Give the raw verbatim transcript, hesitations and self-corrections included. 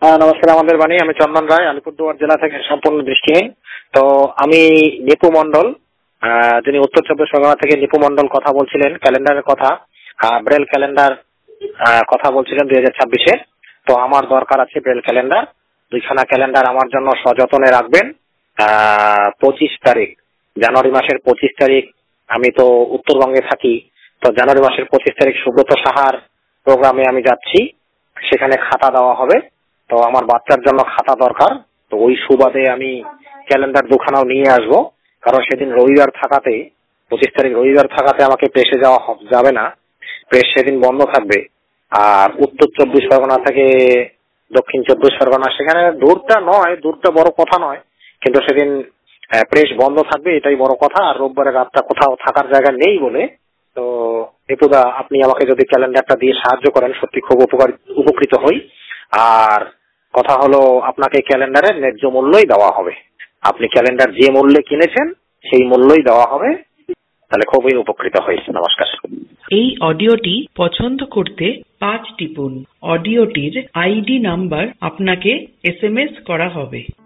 হ্যাঁ, নমস্কার। আমাদের বাণী, আমি চন্দন রায়, আলিপুরদুয়ার জেলা থেকে সম্পূর্ণ দৃষ্টিহীন। তো আমি নিপু মন্ডল, যিনি উত্তর চব্বিশ পরগনা থেকে নিপু মন্ডল কথা বলছিলেন, ক্যালেন্ডারের কথা, ব্রেল ক্যালেন্ডার কথা বলছিলেন দুই হাজার ছাব্বিশের। তো আমার দরকার আছে ব্রেল ক্যালেন্ডার, দুইখানা ক্যালেন্ডার আমার জন্য সযত্নে রাখবেন। পঁচিশ তারিখ জানুয়ারি মাসের পঁচিশ তারিখ, আমি তো উত্তরবঙ্গে থাকি, তো জানুয়ারি মাসের পঁচিশ তারিখ সুব্রত সাহার প্রোগ্রামে আমি যাচ্ছি, সেখানে খাতা দেওয়া হবে। তো আমার বাচ্চার জন্য খাতা দরকার। তো ওই সুবাদে আমি ক্যালেন্ডার দুখানাও নিয়ে আসবো, কারণ সেদিন রবিবার থাকাতে, পঁচিশ তারিখ রবিবার থাকাতে আমাকে প্রেসে যাওয়া যাবে না, প্রেস সেদিন বন্ধ থাকবে। আর উত্তর চব্বিশ পরগনা থেকে দক্ষিণ চব্বিশ পরগনা, সেখানে দূরটা নয়, দূরটা বড় কথা নয়, কিন্তু সেদিন প্রেস বন্ধ থাকবে, এটাই বড় কথা। আর রোববারের রাতটা কোথাও থাকার জায়গা নেই বলে, তো নিপুদা আপনি আমাকে যদি ক্যালেন্ডারটা দিয়ে সাহায্য করেন সত্যি খুব উপকার উপকৃত হই। আর কথা হলো, আপনাকে ক্যালেন্ডারের ন্যায্য মূল্যই দেওয়া হবে। আপনি ক্যালেন্ডার যে মূল্যে কিনেছেন সেই মূল্যই দেওয়া হবে, তাহলে খুবই উপকৃত হই। নমস্কার। এই অডিওটি পছন্দ করতে পাঁচ টিপুন। অডিওটির আইডি নাম্বার আপনাকে এস এম এস করা হবে।